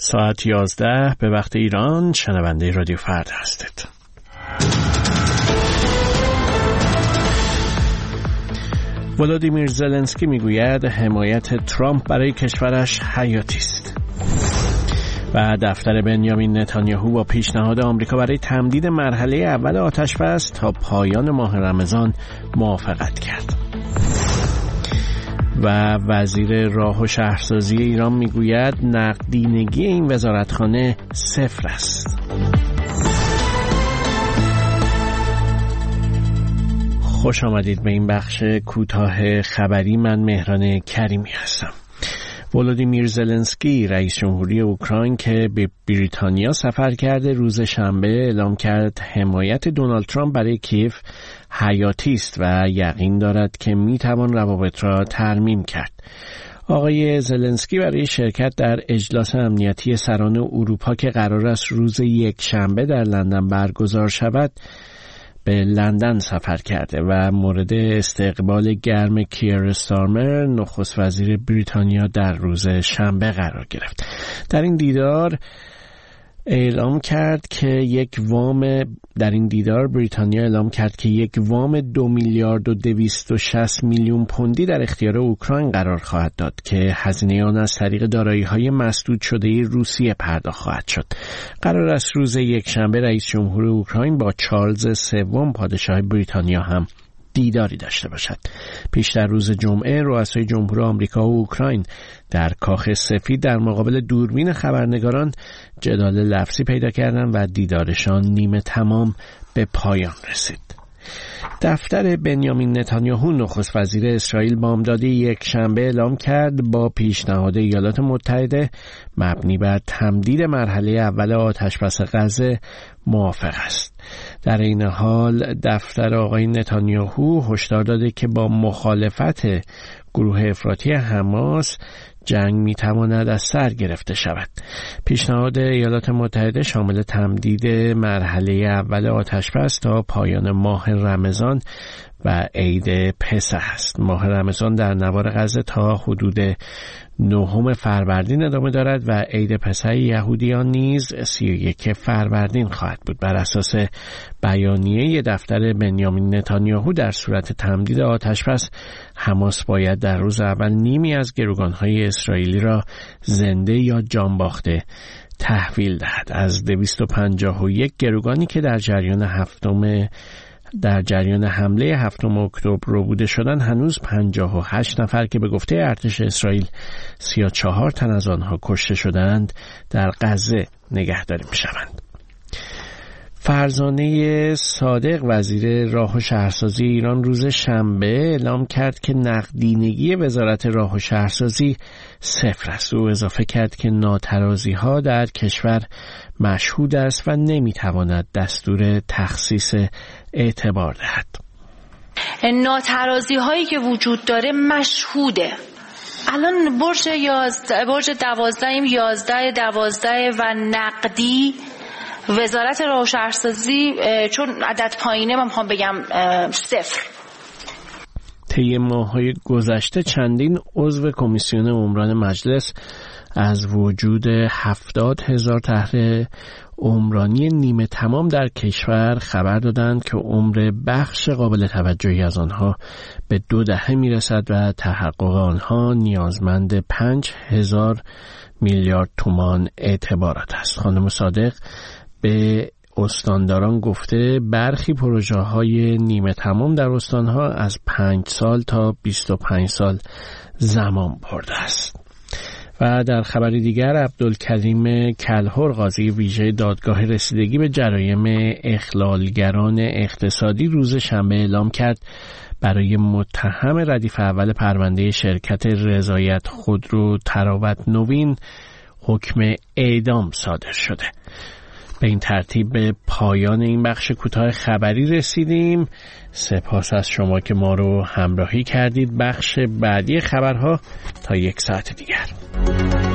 ساعت 11 به وقت ایران شنونده رادیو فردا هستید. ولادیمیر زلنسکی میگوید حمایت ترامپ برای کشورش حیاتی است. و دفتر بنیامین نتانیاهو با پیشنهاد آمریکا برای تمدید مرحله اول آتش‌بس تا پایان ماه رمضان موافقت کرد. و وزیر راه و شهرسازی ایران میگوید نقدینگی این وزارتخانه صفر است. خوش آمدید به این بخش کوتاه خبری. من مهران کریمی هستم. ولادیمیر زلنسکی رئیس جمهوری اوکراین که به بریتانیا سفر کرده روز شنبه اعلام کرد حمایت دونالد ترامپ برای کیف حیاتی است و یقین دارد که میتوان روابط را ترمیم کرد. آقای زلنسکی برای شرکت در اجلاس امنیتی سران اروپا که قرار است روز یکشنبه در لندن برگزار شود به لندن سفر کرده و مورد استقبال گرم کیر استارمر نخست وزیر بریتانیا در روز شنبه قرار گرفت. در این دیدار بریتانیا اعلام کرد که یک وام 2 میلیارد و 260 میلیون پوندی در اختیار اوکراین قرار خواهد داد که هزینه آن از طریق دارایی‌های مسدود شده روسیه پرداخت خواهد شد. قرار است روز یکشنبه رئیس جمهور اوکراین با چارلز سوم پادشاه بریتانیا هم دیداری داشته باشد. پیشتر روز جمعه رؤسای جمهور آمریکا و اوکراین در کاخ سفید در مقابل دوربین خبرنگاران جدال لفظی پیدا کردند و دیدارشان نیمه تمام به پایان رسید. دفتر بنیامین نتانیاهو نخست وزیر اسرائیل بامداد یکشنبه اعلام کرد با پیشنهاد ایالات متحده مبنی بر تمدید مرحله اول آتش‌بس غزه موافق است. در این حال دفتر آقای نتانیاهو هشدار داده که با مخالفت گروه افراطی حماس جنگ میتواند از سر گرفته شود. پیشنهاد ایالات متحده شامل تمدید مرحله اول آتش‌بس تا پایان ماه رمضان و عید پسح است. ماه رمضان در نوار غزه تا حدود 9 فروردین ادامه دارد و عید پسح یهودیان نیز 31 فروردین خواهد بود. بر اساس بیانیه دفتر بنیامین نتانیاهو در صورت تمدید آتش‌بس حماس باید در روز اول نیمی از گروگان‌های اسرائیلی را زنده یا جان باخته تحویل دهد. از 251 گروگانی که در جریان حمله 7 اکتبر ربوده شدند هنوز 58 نفر که به گفته ارتش اسرائیل 34 تن از آنها کشته شدند در غزه نگهداری می‌شوند. فرزانه صادق وزیر راه و شهرسازی ایران روز شنبه اعلام کرد که نقدینگی وزارت راه و شهرسازی صفر است. او اضافه کرد که ناترازی‌ها در کشور مشهود است و نمی‌تواند دستور تخصیص اعتبار دهد. ناترازی‌هایی که وجود داره مشهوده. الان برج 12 و نقدی وزارت راه و شهرسازی چون عدد پایینه من میخوام بگم صفر. طی ماه‌های گذشته چندین عضو کمیسیون عمران مجلس از وجود 70,000 طرح عمرانی نیمه تمام در کشور خبر دادند که عمر بخش قابل توجهی از آنها به 2 دهه میرسد و تحقق آنها نیازمند 5,000 میلیارد تومان اعتبارات است. خانم صادق به استانداران گفته برخی پروژه‌های نیمه تمام در استانها از 5 سال تا 25 سال زمان برده است. و در خبری دیگر عبدالکریم کلهر قاضی ویژه دادگاه رسیدگی به جرایم اخلالگران اقتصادی روز شنبه اعلام کرد برای متهم ردیف اول پرونده شرکت رضایت خودرو تراوت نوین حکم اعدام صادر شده. به این ترتیب به پایان این بخش کوتاه خبری رسیدیم. سپاس از شما که ما رو همراهی کردید. بخش بعدی خبرها تا 1 ساعت دیگر.